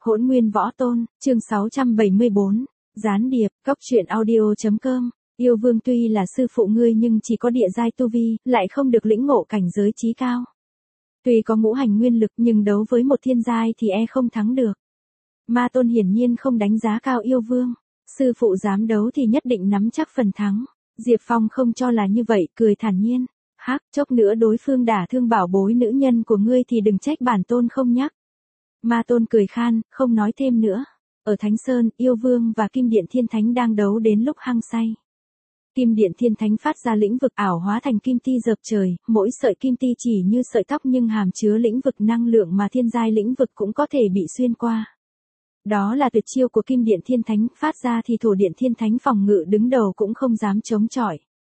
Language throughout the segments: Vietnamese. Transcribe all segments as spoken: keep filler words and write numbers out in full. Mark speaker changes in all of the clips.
Speaker 1: Hỗn Nguyên Võ Tôn, chương sáu trăm bảy mươi bốn, gián điệp, cốc truyện audio.com, yêu vương tuy là sư phụ ngươi nhưng chỉ có địa giai tu vi, lại không được lĩnh ngộ cảnh giới chí cao. Tuy có ngũ hành nguyên lực nhưng đấu với một thiên giai thì e không thắng được. Ma Tôn hiển nhiên không đánh giá cao yêu vương, sư phụ dám đấu thì nhất định nắm chắc phần thắng. Diệp Phong không cho là như vậy, cười thản nhiên, hắc, chốc nữa đối phương đả thương bảo bối nữ nhân của ngươi thì đừng trách bản tôn không nhắc. Ma Tôn cười khan, không nói thêm nữa. Ở Thánh Sơn, yêu vương và Kim Điện Thiên Thánh đang đấu đến lúc hăng say. Kim Điện Thiên Thánh phát ra lĩnh vực ảo hóa thành kim ti dợp trời, mỗi sợi kim ti chỉ như sợi tóc nhưng hàm chứa lĩnh vực năng lượng mà thiên giai lĩnh vực cũng có thể bị xuyên qua. Đó là tuyệt chiêu của Kim Điện Thiên Thánh, phát ra thì Thổ Điện Thiên Thánh phòng ngự đứng đầu cũng không dám chống chọi.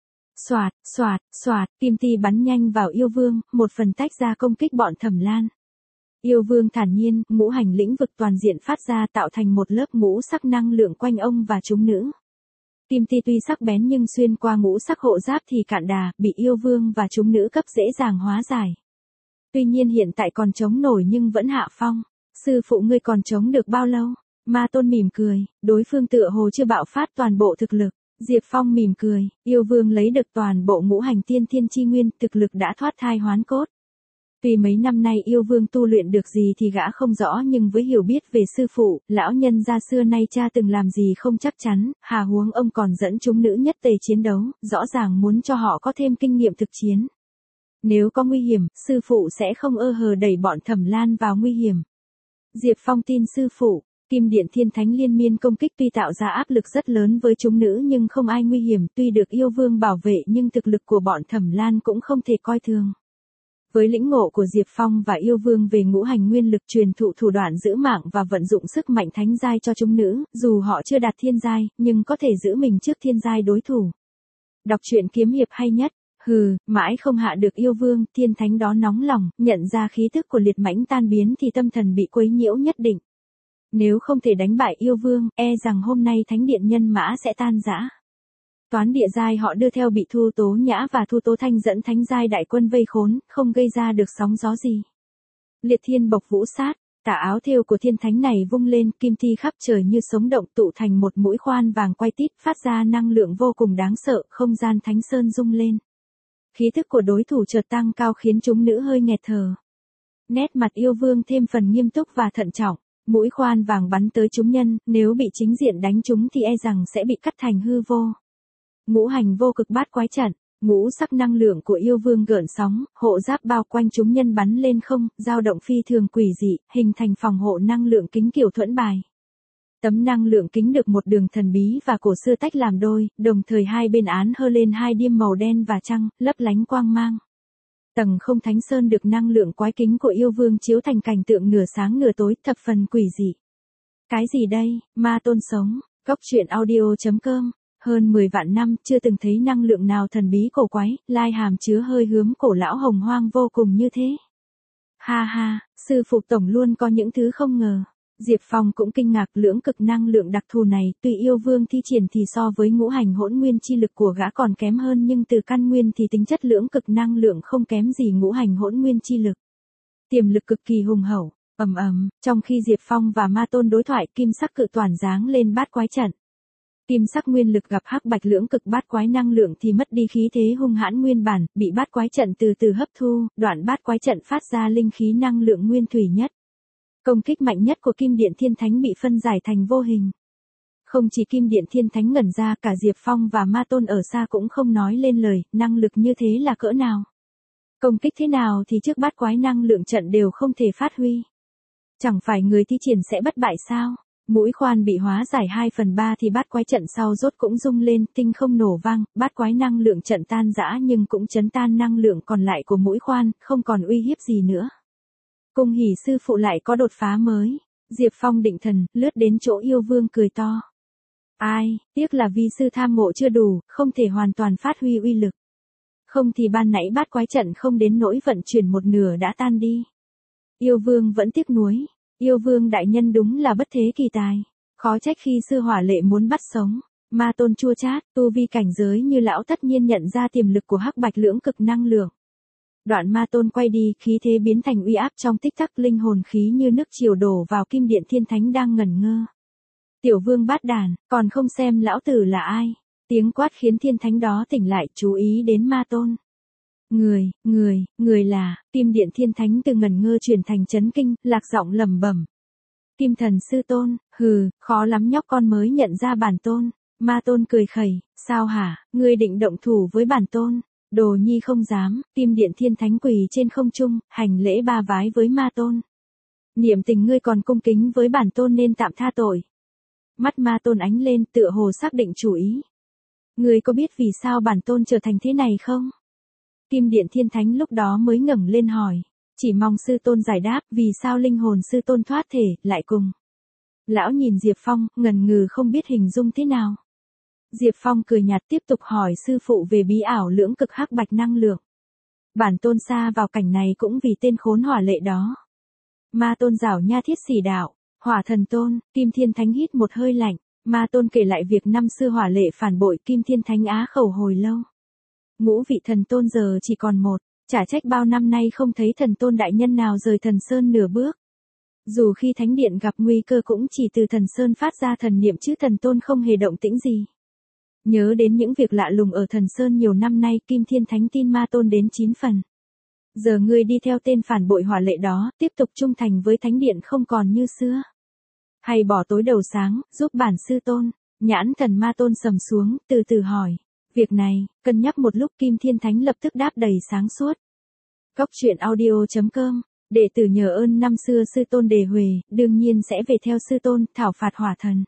Speaker 1: Soạt, soạt, soạt, kim ti bắn nhanh vào yêu vương, một phần tách ra công kích bọn Thẩm Lan. Yêu vương thản nhiên, ngũ hành lĩnh vực toàn diện phát ra tạo thành một lớp ngũ sắc năng lượng quanh ông và chúng nữ. Kim ti tuy sắc bén nhưng xuyên qua ngũ sắc hộ giáp thì cạn đà, bị yêu vương và chúng nữ cấp dễ dàng hóa giải. Tuy nhiên hiện tại còn chống nổi nhưng vẫn hạ phong. Sư phụ ngươi còn chống được bao lâu? Ma Tôn mỉm cười, đối phương tựa hồ chưa bạo phát toàn bộ thực lực. Diệp Phong mỉm cười, yêu vương lấy được toàn bộ ngũ hành tiên thiên chi nguyên, thực lực đã thoát thai hoán cốt. Tuy mấy năm nay yêu vương tu luyện được gì thì gã không rõ nhưng với hiểu biết về sư phụ, lão nhân gia xưa nay cha từng làm gì không chắc chắn, hà huống ông còn dẫn chúng nữ nhất tề chiến đấu, rõ ràng muốn cho họ có thêm kinh nghiệm thực chiến. Nếu có nguy hiểm, sư phụ sẽ không ơ hờ đẩy bọn Thẩm Lan vào nguy hiểm. Diệp Phong tin sư phụ. Kim Điện Thiên Thánh liên miên công kích tuy tạo ra áp lực rất lớn với chúng nữ nhưng không ai nguy hiểm, tuy được yêu vương bảo vệ nhưng thực lực của bọn Thẩm Lan cũng không thể coi thường. Với lĩnh ngộ của Diệp Phong và yêu vương về ngũ hành nguyên lực truyền thụ thủ đoạn giữ mạng và vận dụng sức mạnh thánh giai cho chúng nữ, dù họ chưa đạt thiên giai, nhưng có thể giữ mình trước thiên giai đối thủ. Đọc truyện kiếm hiệp hay nhất. Hừ, mãi không hạ được yêu vương, thiên thánh đó nóng lòng, nhận ra khí tức của liệt mãnh tan biến thì tâm thần bị quấy nhiễu nhất định. Nếu không thể đánh bại yêu vương, e rằng hôm nay thánh điện nhân mã sẽ tan rã. Toán địa giai họ đưa theo bị Thu Tố Nhã và Thu Tố Thanh dẫn thánh giai đại quân vây khốn, không gây ra được sóng gió gì. Liệt thiên bộc vũ sát, tà áo thêu của thiên thánh này vung lên, kim thi khắp trời như sống động tụ thành một mũi khoan vàng quay tít, phát ra năng lượng vô cùng đáng sợ, không gian Thánh Sơn rung lên. Khí thức của đối thủ chợt tăng cao khiến chúng nữ hơi nghẹt thở. Nét mặt yêu vương thêm phần nghiêm túc và thận trọng, mũi khoan vàng bắn tới chúng nhân, nếu bị chính diện đánh chúng thì e rằng sẽ bị cắt thành hư vô. Ngũ hành vô cực bát quái trận, ngũ sắc năng lượng của yêu vương gợn sóng, hộ giáp bao quanh chúng nhân bắn lên không, dao động phi thường quỷ dị, hình thành phòng hộ năng lượng kính kiểu thuẫn bài. Tấm năng lượng kính được một đường thần bí và cổ xưa tách làm đôi, đồng thời hai bên án hơ lên hai diêm màu đen và trăng, lấp lánh quang mang. Tầng không Thánh Sơn được năng lượng quái kính của yêu vương chiếu thành cảnh tượng nửa sáng nửa tối, thập phần quỷ dị. Cái gì đây? Ma Tôn sống, cốc truyện audio.com, hơn mười vạn năm chưa từng thấy năng lượng nào thần bí cổ quái, lai hàm chứa hơi hướng cổ lão hồng hoang vô cùng như thế. Ha ha, sư phụ tổng luôn có những thứ không ngờ. Diệp Phong cũng kinh ngạc lưỡng cực năng lượng đặc thù này, tuy yêu vương thi triển thì so với ngũ hành hỗn nguyên chi lực của gã còn kém hơn nhưng từ căn nguyên thì tính chất lưỡng cực năng lượng không kém gì ngũ hành hỗn nguyên chi lực. Tiềm lực cực kỳ hùng hậu, ầm ầm, trong khi Diệp Phong và Ma Tôn đối thoại, kim sắc cự toàn giáng lên bát quái trận. Kim sắc nguyên lực gặp hắc bạch lưỡng cực bát quái năng lượng thì mất đi khí thế hung hãn nguyên bản, bị bát quái trận từ từ hấp thu, đoạn bát quái trận phát ra linh khí năng lượng nguyên thủy nhất. Công kích mạnh nhất của Kim Điện Thiên Thánh bị phân giải thành vô hình. Không chỉ Kim Điện Thiên Thánh ngẩn ra, cả Diệp Phong và Ma Tôn ở xa cũng không nói lên lời, năng lực như thế là cỡ nào. Công kích thế nào thì trước bát quái năng lượng trận đều không thể phát huy. Chẳng phải người thi triển sẽ bất bại sao? Mũi khoan bị hóa giải hai phần ba thì bát quái trận sau rốt cũng rung lên, tinh không nổ vang, bát quái năng lượng trận tan rã nhưng cũng chấn tan năng lượng còn lại của mũi khoan, không còn uy hiếp gì nữa. Cung hỉ sư phụ lại có đột phá mới. Diệp Phong định thần, lướt đến chỗ yêu vương cười to. Ai, tiếc là vi sư tham ngộ chưa đủ, không thể hoàn toàn phát huy uy lực. Không thì ban nãy bát quái trận không đến nỗi vận chuyển một nửa đã tan đi. Yêu vương vẫn tiếc nuối. Yêu vương đại nhân đúng là bất thế kỳ tài. Khó trách khi sư hỏa lệ muốn bắt sống. Ma Tôn chua chát, tu vi cảnh giới như lão tất nhiên nhận ra tiềm lực của hắc bạch lưỡng cực năng lượng. Đoạn Ma Tôn quay đi, khí thế biến thành uy áp trong tích tắc, linh hồn khí như nước triều đổ vào kim điện thiên thánh đang ngẩn ngơ. Tiểu vương bát đàn, còn không xem lão tử là ai. Tiếng quát khiến thiên thánh đó tỉnh lại, chú ý đến Ma Tôn. Người, người, người là, kim điện thiên thánh từ ngẩn ngơ chuyển thành chấn kinh, lạc giọng lẩm bẩm. Kim thần sư tôn, hừ, khó lắm nhóc con mới nhận ra bản tôn. Ma Tôn cười khẩy, sao hả, ngươi định động thủ với bản tôn? Đồ nhi không dám. Kim điện thiên thánh quỳ trên không trung, hành lễ ba vái với Ma Tôn. Niệm tình ngươi còn cung kính với bản tôn nên tạm tha tội. Mắt Ma Tôn ánh lên, tựa hồ xác định chủ ý. Ngươi có biết vì sao bản tôn trở thành thế này không? Kim điện thiên thánh lúc đó mới ngẩng lên hỏi. Chỉ mong sư tôn giải đáp vì sao linh hồn sư tôn thoát thể, lại cùng. Lão nhìn Diệp Phong, ngần ngừ không biết hình dung thế nào. Diệp Phong cười nhạt tiếp tục hỏi sư phụ về bí ảo lưỡng cực hắc bạch năng lượng. Bản tôn xa vào cảnh này cũng vì tên khốn hỏa lệ đó. Ma Tôn rảo nha thiết xỉ đạo. Hỏa thần tôn, Kim Thiên Thánh hít một hơi lạnh. Ma Tôn kể lại việc năm xưa hỏa lệ phản bội, Kim Thiên Thánh á khẩu hồi lâu. Ngũ vị thần tôn giờ chỉ còn một, chả trách bao năm nay không thấy thần tôn đại nhân nào rời thần sơn nửa bước. Dù khi thánh điện gặp nguy cơ cũng chỉ từ thần sơn phát ra thần niệm chứ thần tôn không hề động tĩnh gì. Nhớ đến những việc lạ lùng ở thần sơn nhiều năm nay, Kim Thiên Thánh tin Ma Tôn đến chín phần. Giờ ngươi đi theo tên phản bội hỏa lệ đó, tiếp tục trung thành với thánh điện không còn như xưa. Hay bỏ tối đầu sáng, giúp bản sư tôn. Nhãn thần Ma Tôn sầm xuống, từ từ hỏi. Việc này, cân nhắc một lúc Kim Thiên Thánh lập tức đáp đầy sáng suốt. Cóc truyện audio chấm com, đệ tử nhờ ơn năm xưa sư tôn đề huề, đương nhiên sẽ về theo sư tôn, thảo phạt hỏa thần.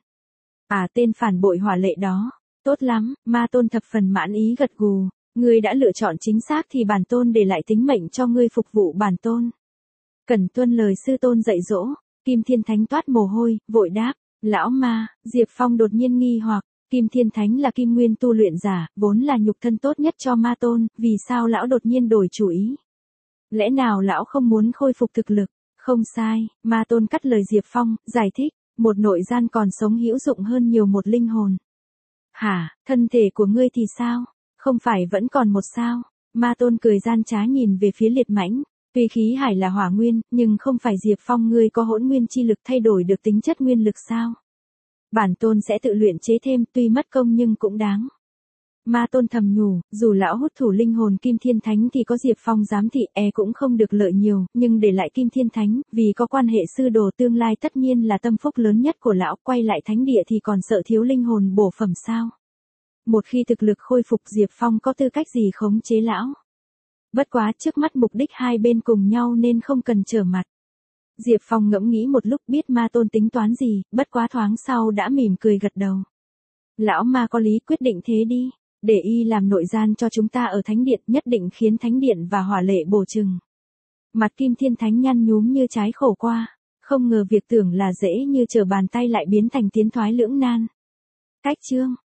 Speaker 1: À tên phản bội hỏa lệ đó, tốt lắm, Ma Tôn thập phần mãn ý gật gù. Ngươi đã lựa chọn chính xác thì bản tôn để lại tính mệnh cho ngươi phục vụ bản tôn. Cần tuân lời sư tôn dạy dỗ. Kim Thiên Thánh toát mồ hôi, vội đáp. Lão ma, Diệp Phong đột nhiên nghi hoặc. Kim Thiên Thánh là kim nguyên tu luyện giả, vốn là nhục thân tốt nhất cho Ma Tôn, vì sao lão đột nhiên đổi chủ ý? Lẽ nào lão không muốn khôi phục thực lực? Không sai, Ma Tôn cắt lời Diệp Phong, giải thích. Một nội gian còn sống hữu dụng hơn nhiều một linh hồn. Hả, thân thể của ngươi thì sao? Không phải vẫn còn một sao? Ma Tôn cười gian trá nhìn về phía liệt mãnh. Tuy khí hải là hỏa nguyên, nhưng không phải Diệp Phong ngươi có hỗn nguyên chi lực thay đổi được tính chất nguyên lực sao? Bản tôn sẽ tự luyện chế thêm, tuy mất công nhưng cũng đáng. Ma Tôn thầm nhủ, dù lão hút thủ linh hồn Kim Thiên Thánh thì có Diệp Phong giám thị e cũng không được lợi nhiều, nhưng để lại Kim Thiên Thánh, vì có quan hệ sư đồ tương lai tất nhiên là tâm phúc lớn nhất của lão, quay lại thánh địa thì còn sợ thiếu linh hồn bổ phẩm sao? Một khi thực lực khôi phục Diệp Phong có tư cách gì khống chế lão? Bất quá trước mắt mục đích hai bên cùng nhau nên không cần trở mặt. Diệp Phong ngẫm nghĩ một lúc biết Ma Tôn tính toán gì, bất quá thoáng sau đã mỉm cười gật đầu. Lão ma có lý, quyết định thế đi. Để y làm nội gian cho chúng ta ở thánh điện, nhất định khiến thánh điện và hỏa lệ bổ chừng. Mặt Kim Thiên Thánh nhăn nhúm như trái khổ qua. Không ngờ việc tưởng là dễ như trở bàn tay lại biến thành tiến thoái lưỡng nan. Cách chương